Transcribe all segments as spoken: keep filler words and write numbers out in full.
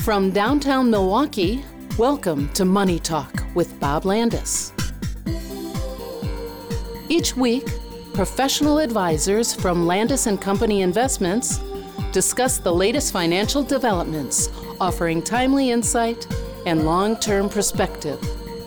From downtown Milwaukee, welcome to Money Talk with Bob Landis. Each week, professional advisors from Landis and Company Investments discuss the latest financial developments, offering timely insight and long-term perspective.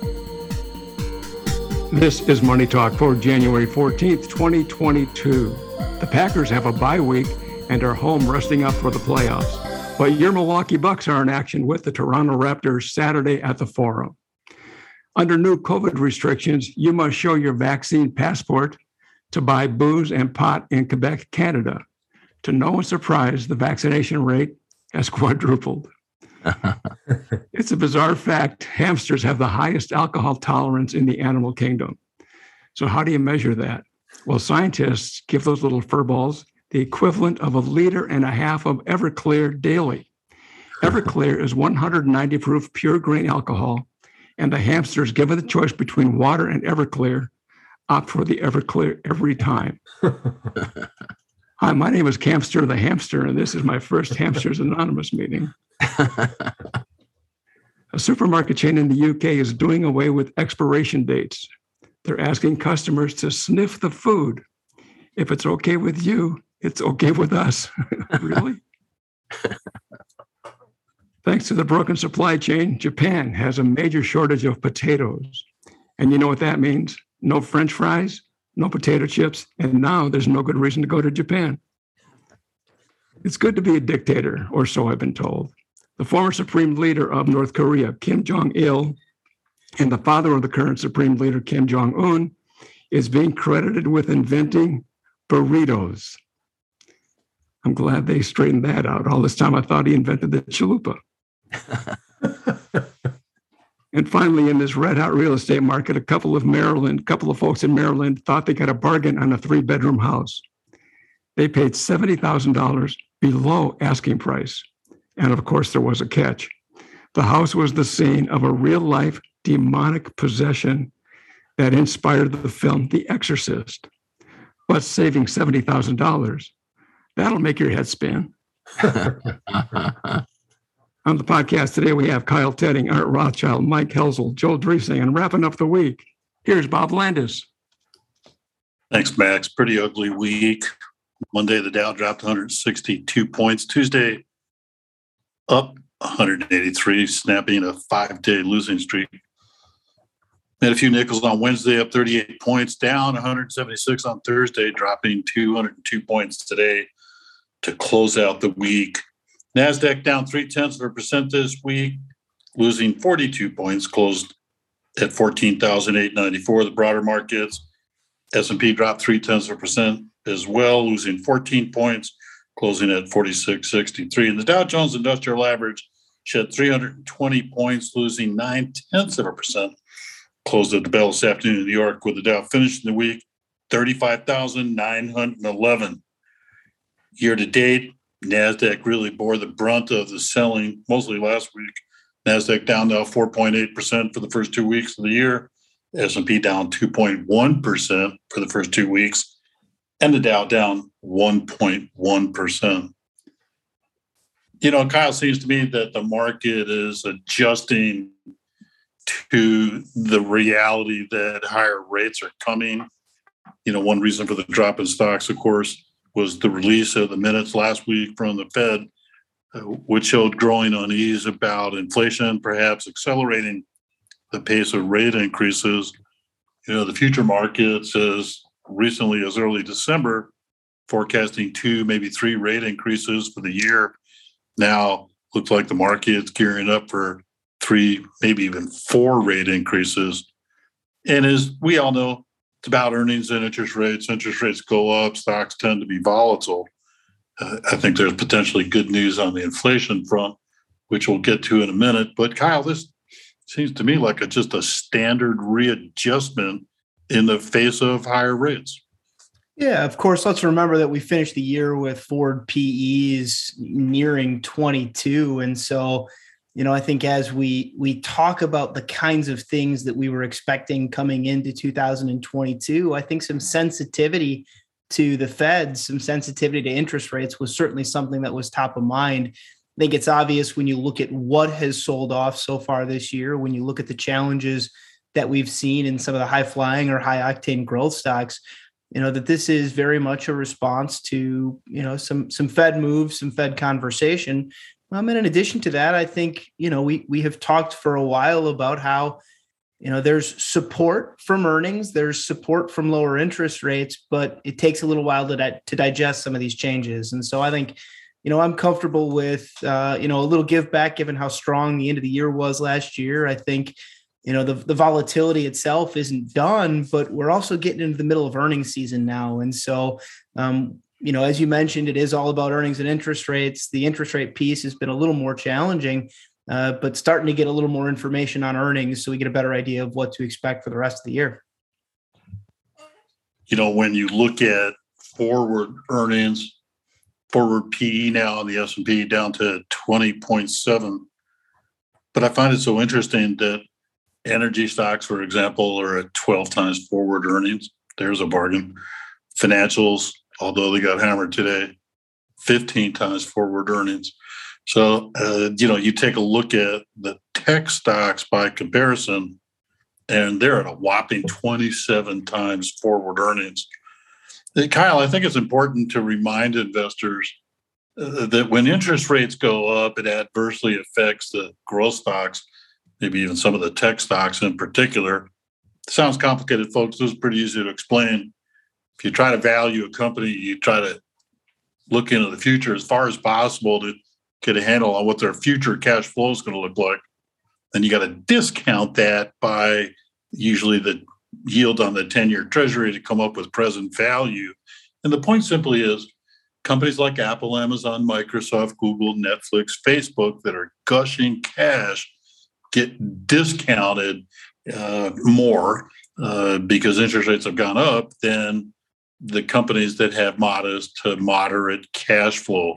This is Money Talk for January fourteenth, twenty twenty-two. The Packers have a bye week and are home resting up for the playoffs. But your Milwaukee Bucks are in action with the Toronto Raptors Saturday at the Forum. Under new COVID restrictions, you must show your vaccine passport to buy booze and pot in Quebec, Canada. To no one's surprise, the vaccination rate has quadrupled. It's a bizarre fact. Hamsters have the highest alcohol tolerance in the animal kingdom. So how do you measure that? Well, scientists give those little furballs the equivalent of a liter and a half of Everclear daily. Everclear is one hundred ninety proof pure grain alcohol, and the hamsters, given the choice between water and Everclear, opt for the Everclear every time. Hi, my name is Camster the Hamster, and this is my first Hamsters Anonymous meeting. A supermarket chain in the U K is doing away with expiration dates. They're asking customers to sniff the food. If it's okay with you, it's okay with us. Really? Thanks to the broken supply chain, Japan has a major shortage of potatoes. And you know what that means? No French fries, no potato chips, and now there's no good reason to go to Japan. It's good to be a dictator, or so I've been told. The former supreme leader of North Korea, Kim Jong-il, and the father of the current supreme leader, Kim Jong-un, is being credited with inventing burritos. I'm glad they straightened that out. All this time I thought he invented the chalupa. And finally, in this red-hot real estate market, a couple of Maryland, couple of folks in Maryland thought they got a bargain on a three-bedroom house. They paid seventy thousand dollars below asking price. And of course, there was a catch. The house was the scene of a real-life demonic possession that inspired the film The Exorcist. But saving seventy thousand dollars, that'll make your head spin. On the podcast today, we have Kyle Tedding, Art Rothschild, Mike Helzel, Joel Driesing, and wrapping up the week, here's Bob Landis. Thanks, Max. Pretty ugly week. Monday, the Dow dropped one hundred sixty-two points. Tuesday, up one hundred eighty-three, snapping a five-day losing streak. Made a few nickels on Wednesday, up thirty-eight points, down one hundred seventy-six on Thursday, dropping two hundred two points today to close out the week. NASDAQ down three-tenths of a percent this week, losing forty-two points, closed at fourteen thousand eight hundred ninety-four. The broader markets, S and P dropped three-tenths of a percent as well, losing fourteen points, closing at forty-six sixty-three. And the Dow Jones Industrial Average shed three hundred twenty points, losing nine-tenths of a percent. Closed at the bell this afternoon in New York, with the Dow finishing the week thirty-five thousand nine hundred eleven. Year to date, NASDAQ really bore the brunt of the selling, mostly last week. NASDAQ down now four point eight percent for the first two weeks of the year. S and P down two point one percent for the first two weeks. And the Dow down one point one percent. You know, Kyle, seems to me that the market is adjusting to the reality that higher rates are coming. You know, one reason for the drop in stocks, of course, was the release of the minutes last week from the Fed, uh, which showed growing unease about inflation, perhaps accelerating the pace of rate increases. You know, the future markets, as recently as early December, forecasting two, maybe three rate increases for the year. Now, looks like the market's gearing up for three, maybe even four rate increases. And as we all know, it's about earnings and interest rates. Interest rates go up, stocks tend to be volatile. Uh, I think there's potentially good news on the inflation front, which we'll get to in a minute. But Kyle, this seems to me like a, just a standard readjustment in the face of higher rates. Yeah, of course. Let's remember that we finished the year with forward P Es nearing twenty-two. And so, you know, I think as we we talk about the kinds of things that we were expecting coming into two thousand twenty-two, I think some sensitivity to the Fed, some sensitivity to interest rates was certainly something that was top of mind. I think it's obvious when you look at what has sold off so far this year, when you look at the challenges that we've seen in some of the high flying or high octane growth stocks, you know, that this is very much a response to, you know, some, some Fed moves, some Fed conversation. Um, and in addition to that, I think, you know, we, we have talked for a while about how, you know, there's support from earnings, there's support from lower interest rates, but it takes a little while to, di- to digest some of these changes. And so I think, you know, I'm comfortable with, uh, you know, a little give back given how strong the end of the year was last year. I think, you know, the, the volatility itself isn't done, but we're also getting into the middle of earnings season now. And so, um, you know, as you mentioned, it is all about earnings and interest rates. The interest rate piece has been a little more challenging, uh, but starting to get a little more information on earnings so we get a better idea of what to expect for the rest of the year. You know, when you look at forward earnings, forward P E now on the S and P down to twenty point seven. But I find it so interesting that energy stocks, for example, are at twelve times forward earnings. There's a bargain. Financials, although they got hammered today, fifteen times forward earnings. So, uh, you know, you take a look at the tech stocks by comparison, and they're at a whopping twenty-seven times forward earnings. Kyle, I think it's important to remind investors uh, that when interest rates go up, it adversely affects the growth stocks, maybe even some of the tech stocks in particular. It sounds complicated, folks. This is pretty easy to explain. If you try to value a company, you try to look into the future as far as possible to get a handle on what their future cash flow is going to look like. Then you got to discount that by usually the yield on the ten-year treasury to come up with present value. And the point simply is companies like Apple, Amazon, Microsoft, Google, Netflix, Facebook that are gushing cash get discounted uh, more uh, because interest rates have gone up than the companies that have modest to moderate cash flow.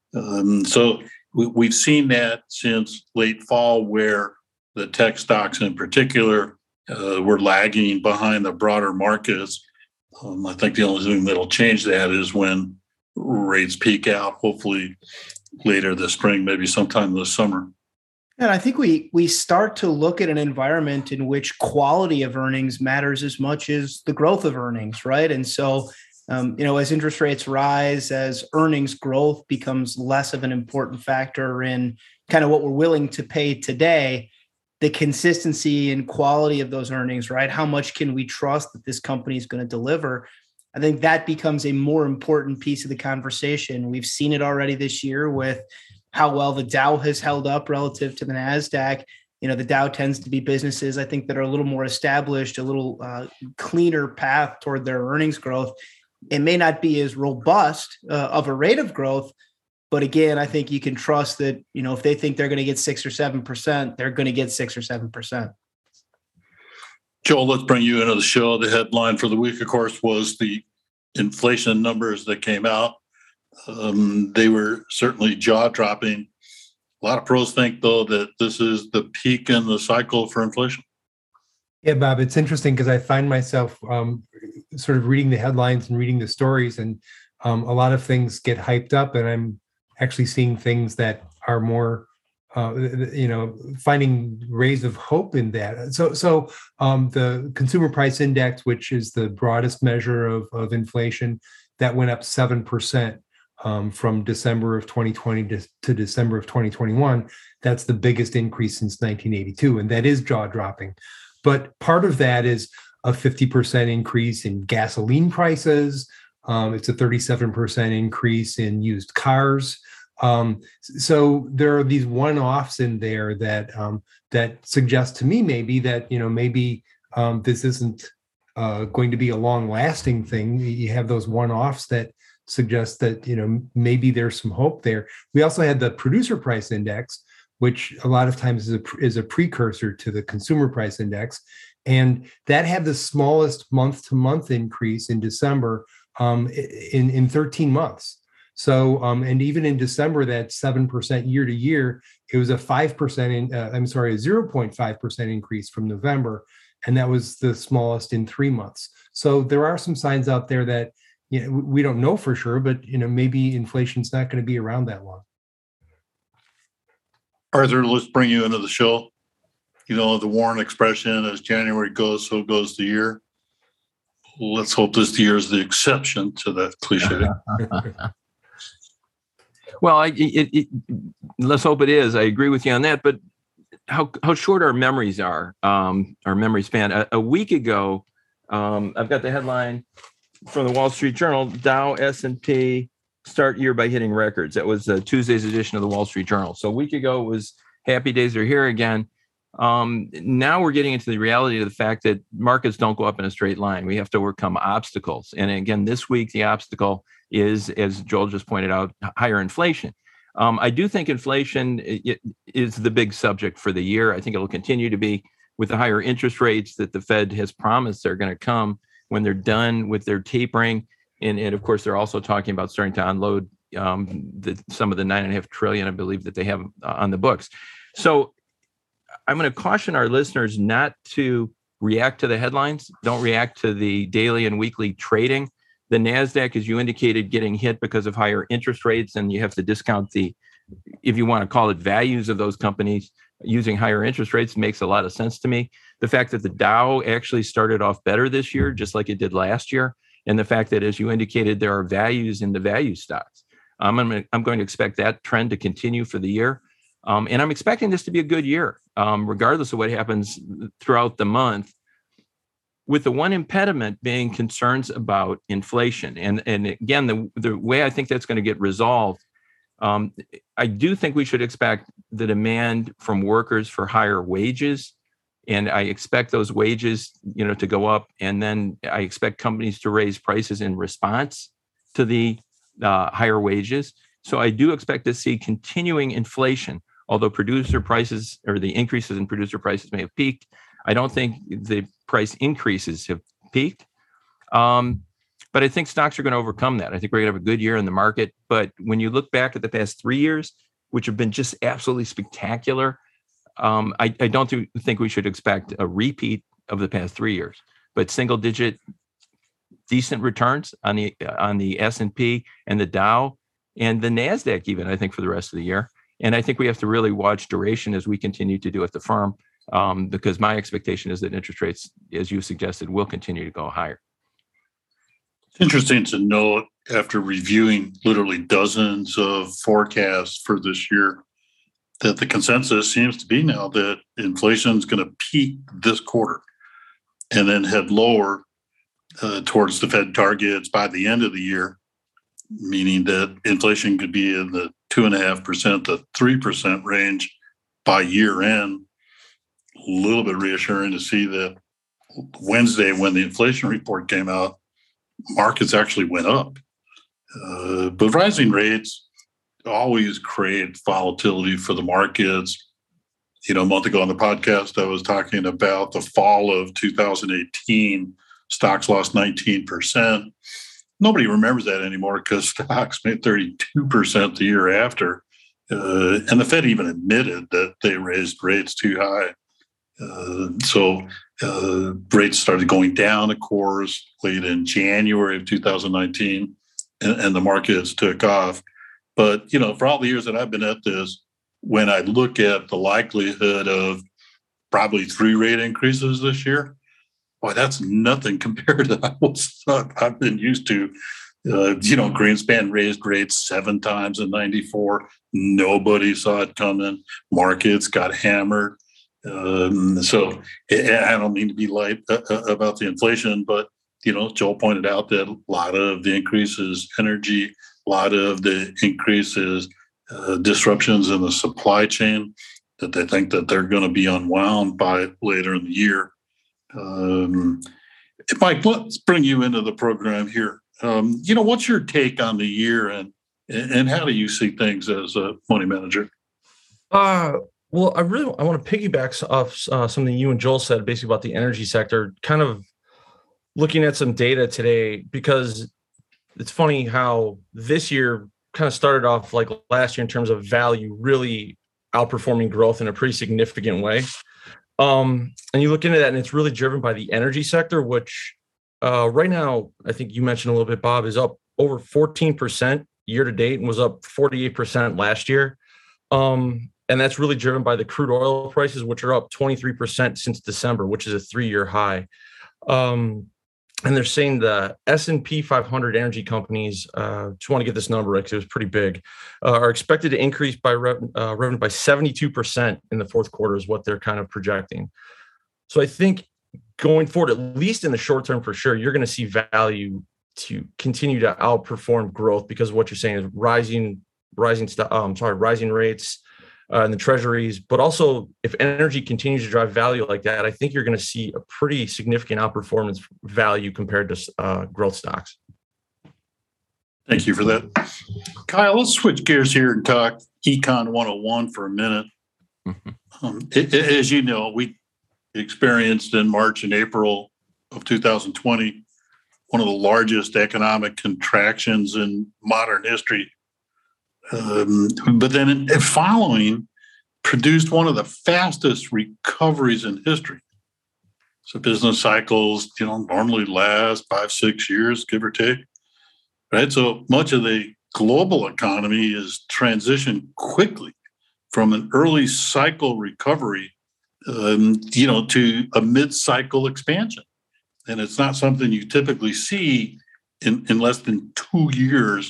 Um, so we, we've seen that since late fall, where the tech stocks in particular uh, were lagging behind the broader markets. Um, I think the only thing that'll change that is when rates peak out, hopefully later this spring, maybe sometime this summer. And I think we we start to look at an environment in which quality of earnings matters as much as the growth of earnings, right? And so, um, you know, as interest rates rise, as earnings growth becomes less of an important factor in kind of what we're willing to pay today, the consistency and quality of those earnings, right? How much can we trust that this company is going to deliver? I think that becomes a more important piece of the conversation. We've seen it already this year with how well the Dow has held up relative to the NASDAQ. You know, the Dow tends to be businesses, I think, that are a little more established, a little uh, cleaner path toward their earnings growth. It may not be as robust uh, of a rate of growth, but again, I think you can trust that, you know, if they think they're going to get six or seven percent, they're going to get six or seven percent. Joel, let's bring you into the show. The headline for the week, of course, was the inflation numbers that came out. Um, they were certainly jaw-dropping. A lot of pros think, though, that this is the peak in the cycle for inflation. Yeah, Bob, it's interesting because I find myself um, sort of reading the headlines and reading the stories, and um, a lot of things get hyped up, and I'm actually seeing things that are more, uh, you know, finding rays of hope in that. So, so um, the Consumer Price Index, which is the broadest measure of, of inflation, that went up seven percent. Um, from December of twenty twenty to, to December of twenty twenty-one. That's the biggest increase since nineteen eighty-two, and that is jaw-dropping. But part of that is a fifty percent increase in gasoline prices. Um, it's a thirty-seven percent increase in used cars. Um, so there are these one-offs in there that um, that suggest to me maybe that, you know, maybe um, this isn't uh, going to be a long-lasting thing. You have those one-offs that suggest that, you know, maybe there's some hope there. We also had the Producer Price Index, which a lot of times is a, is a precursor to the Consumer Price Index. And that had the smallest month-to-month increase in December um, in, in thirteen months. So, um, and even in December, that seven percent year to year, it was a five percent, in, uh, I'm sorry, a zero point five percent increase from November. And that was the smallest in three months. So there are some signs out there that, you know, we don't know for sure, but, you know, maybe inflation's not going to be around that long. Arthur, let's bring you into the show. You know, the Warren expression, as January goes, so goes the year. Let's hope this year is the exception to that cliche. Well, I, it, it, let's hope it is. I agree with you on that. But how how short our memories are, um, our memory span. A, a week ago, um, I've got the headline from the Wall Street Journal, Dow, S and P start year by hitting records. That was uh, Tuesday's edition of the Wall Street Journal. So a week ago it was happy days are here again. Um, now we're getting into the reality of the fact that markets don't go up in a straight line. We have to overcome obstacles. And again, this week, the obstacle is, as Joel just pointed out, higher inflation. Um, I do think inflation is the big subject for the year. I think it'll continue to be with the higher interest rates that the Fed has promised they're going to come when they're done with their tapering. And, and of course, they're also talking about starting to unload um, the, some of the nine and a half trillion, I believe, that they have uh, on the books. So I'm going to caution our listeners not to react to the headlines. Don't react to the daily and weekly trading. The NASDAQ, as you indicated, getting hit because of higher interest rates, and you have to discount the, if you want to call it, values of those companies using higher interest rates makes a lot of sense to me. The fact that the Dow actually started off better this year, just like it did last year, and the fact that, as you indicated, there are values in the value stocks. Um, I'm, I'm going to expect that trend to continue for the year. Um, and I'm expecting this to be a good year, um, regardless of what happens throughout the month, with the one impediment being concerns about inflation. And, and again, the, the way I think that's going to get resolved, um, I do think we should expect the demand from workers for higher wages. And I expect those wages, you know, to go up. And then I expect companies to raise prices in response to the uh, higher wages. So I do expect to see continuing inflation. Although producer prices or the increases in producer prices may have peaked, I don't think the price increases have peaked. Um, but I think stocks are going to overcome that. I think we're going to have a good year in the market. But when you look back at the past three years, which have been just absolutely spectacular, um, I, I don't th- think we should expect a repeat of the past three years. But single-digit, decent returns on the on the S and P and the Dow and the NASDAQ even, I think, for the rest of the year. And I think we have to really watch duration as we continue to do at the firm, um, because my expectation is that interest rates, as you suggested, will continue to go higher. It's interesting to note, after reviewing literally dozens of forecasts for this year, that the consensus seems to be now that inflation is going to peak this quarter and then head lower uh, towards the Fed targets by the end of the year, meaning that inflation could be in the two and a half percent to three percent range by year end. A little bit reassuring to see that Wednesday, when the inflation report came out, markets actually went up. Uh, but rising rates always create volatility for the markets. You know, a month ago on the podcast, I was talking about the fall of two thousand eighteen. Stocks lost nineteen percent. Nobody remembers that anymore because stocks made thirty-two percent the year after. Uh, and the Fed even admitted that they raised rates too high. Uh, so uh, rates started going down, of course, late in January of two thousand nineteen, and, and the markets took off. But, you know, for all the years that I've been at this, when I look at the likelihood of probably three rate increases this year, boy, that's nothing compared to what I've been used to. Uh, you know, Greenspan raised rates seven times in ninety-four. Nobody saw it coming. Markets got hammered. Um, so I don't mean to be light about the inflation, but, you know, Joel pointed out that a lot of the increases energy, a lot of the increases uh, disruptions in the supply chain, that they think that they're going to be unwound by later in the year. Um, Mike, let's bring you into the program here. Um, you know, what's your take on the year, and and how do you see things as a money manager? Uh, well, I really I want to piggyback off uh, something you and Joel said, basically about the energy sector. Kind of looking at some data today, because it's funny how this year kind of started off like last year in terms of value, really outperforming growth in a pretty significant way. Um, and you look into that, and it's really driven by the energy sector, which uh, right now, I think you mentioned a little bit, Bob, is up over fourteen percent year to date and was up forty-eight percent last year. Um, And that's really driven by the crude oil prices, which are up twenty-three percent since December, which is a three-year high. Um, and they're saying the S and P five hundred energy companies, uh, just want to get this number right because it was pretty big, uh, are expected to increase by rev- uh, revenue by seventy-two percent in the fourth quarter is what they're kind of projecting. So I think going forward, at least in the short term for sure, you're going to see value to continue to outperform growth because of what you're saying is rising, rising, st- um, sorry, rising rates uh, in the treasuries. But also, if energy continues to drive value like that, I think you're going to see a pretty significant outperformance value compared to uh, growth stocks. Thank you for that. Kyle, let's switch gears here and talk Econ one oh one for a minute. Mm-hmm. Um, it, it, as you know, we experienced in March and April of two thousand twenty one of the largest economic contractions in modern history. Um, but then following produced one of the fastest recoveries in history. So business cycles, you know, normally last five, six years, give or take. Right. So much of the global economy is transitioned quickly from an early cycle recovery, um, you know, to a mid-cycle expansion. And it's not something you typically see in, in less than two years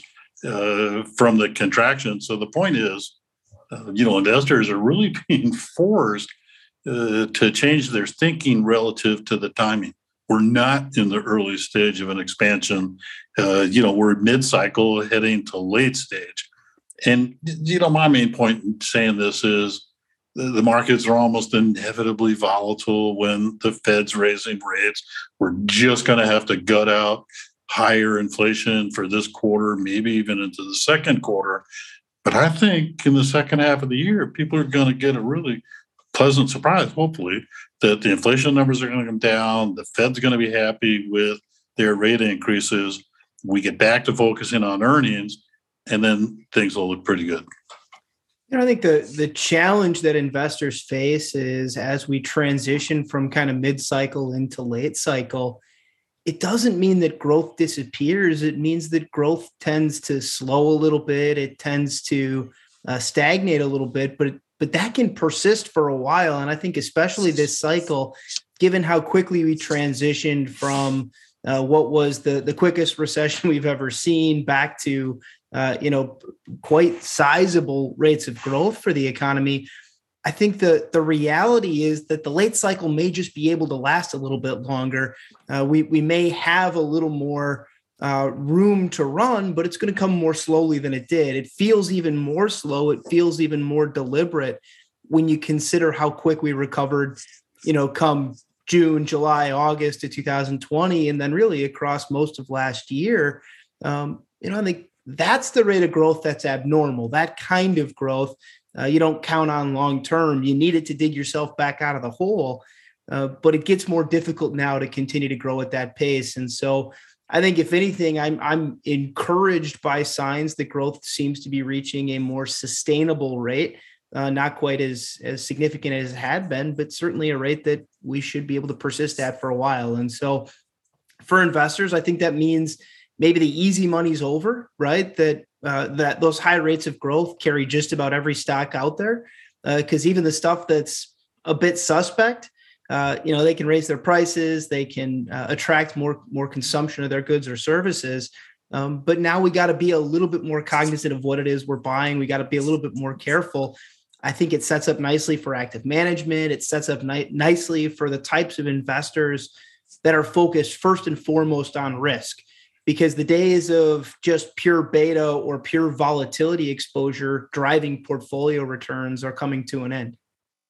uh, from the contraction. So the point is, uh, you know, investors are really being forced uh, to change their thinking relative to the timing. We're not in the early stage of an expansion. Uh, you know, we're mid-cycle heading to late stage. And, you know, my main point in saying this is the markets are almost inevitably volatile when the Fed's raising rates. We're just going to have to gut out higher inflation for this quarter, maybe even into the second quarter. But I think in the second half of the year, people are going to get a really pleasant surprise, hopefully, that the inflation numbers are going to come down. The Fed's going to be happy with their rate increases. We get back to focusing on earnings, and then things will look pretty good. You know, I think the the challenge that investors face is as we transition from kind of mid-cycle into late cycle, it doesn't mean that growth disappears. It means that growth tends to slow a little bit. It tends to uh, stagnate a little bit, but but that can persist for a while. And I think especially this cycle, given how quickly we transitioned from uh, what was the, the quickest recession we've ever seen back to Uh, you know, quite sizable rates of growth for the economy. I think the, the reality is that the late cycle may just be able to last a little bit longer. Uh, we, we may have a little more uh, room to run, but it's going to come more slowly than it did. It feels even more slow. It feels even more deliberate when you consider how quick we recovered, you know, come June, July, August of two thousand twenty, and then really across most of last year. Um, you know, I think that's the rate of growth that's abnormal. That kind of growth, uh, you don't count on long term. You need it to dig yourself back out of the hole. Uh, but it gets more difficult now to continue to grow at that pace. And so I think if anything, I'm I'm encouraged by signs that growth seems to be reaching a more sustainable rate, uh, not quite as, as significant as it had been, but certainly a rate that we should be able to persist at for a while. And so for investors, I think that means maybe the easy money's over, right? That uh, that those high rates of growth carry just about every stock out there, because uh, even the stuff that's a bit suspect, uh, you know, they can raise their prices, they can uh, attract more more consumption of their goods or services. Um, but now we got to be a little bit more cognizant of what it is we're buying. We got to be a little bit more careful. I think it sets up nicely for active management. It sets up ni- nicely for the types of investors that are focused first and foremost on risk. Because the days of just pure beta or pure volatility exposure driving portfolio returns are coming to an end.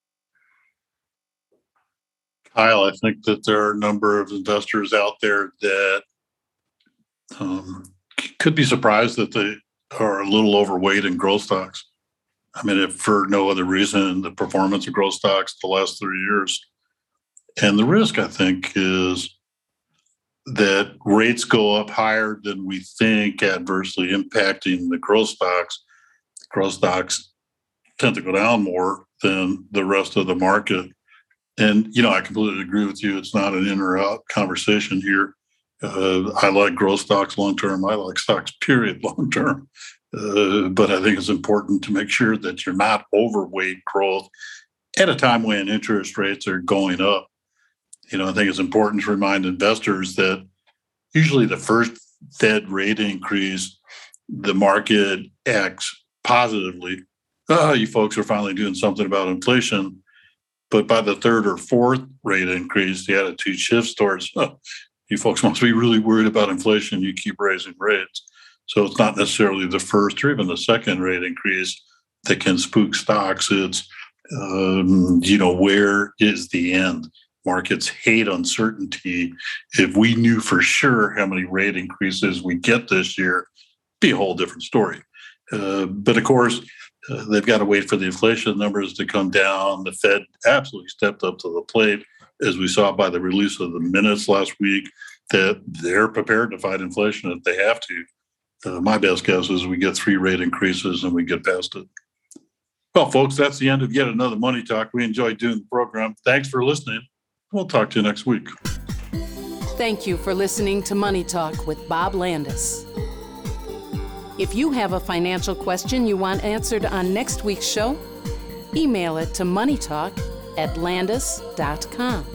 Kyle, I think that there are a number of investors out there that um, could be surprised that they are a little overweight in growth stocks. I mean, if for no other reason, the performance of growth stocks the last three years. And the risk, I think, is that rates go up higher than we think, adversely impacting the growth stocks. Growth stocks tend to go down more than the rest of the market. And, you know, I completely agree with you. It's not an in or out conversation here. Uh, I like growth stocks long-term. I like stocks, period, long-term. Uh, but I think it's important to make sure that you're not overweight growth at a time when interest rates are going up. You know, I think it's important to remind investors that usually the first Fed rate increase, the market acts positively. Oh, you folks are finally doing something about inflation. But by the third or fourth rate increase, the attitude shifts towards, oh, you folks must be really worried about inflation. You keep raising rates. So it's not necessarily the first or even the second rate increase that can spook stocks. It's, um, you know, where is the end? Markets hate uncertainty. If we knew for sure how many rate increases we get this year, it'd be a whole different story. Uh, but of course, uh, they've got to wait for the inflation numbers to come down. The Fed absolutely stepped up to the plate, as we saw by the release of the minutes last week, that they're prepared to fight inflation if they have to. Uh, my best guess is we get three rate increases and we get past it. Well, folks, that's the end of yet another Money Talk. We enjoyed doing the program. Thanks for listening. We'll talk to you next week. Thank you for listening to Money Talk with Bob Landis. If you have a financial question you want answered on next week's show, email it to moneytalk at landis dot com.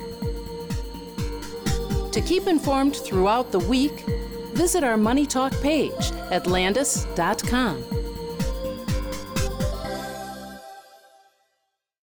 To keep informed throughout the week, visit our Money Talk page at landis dot com.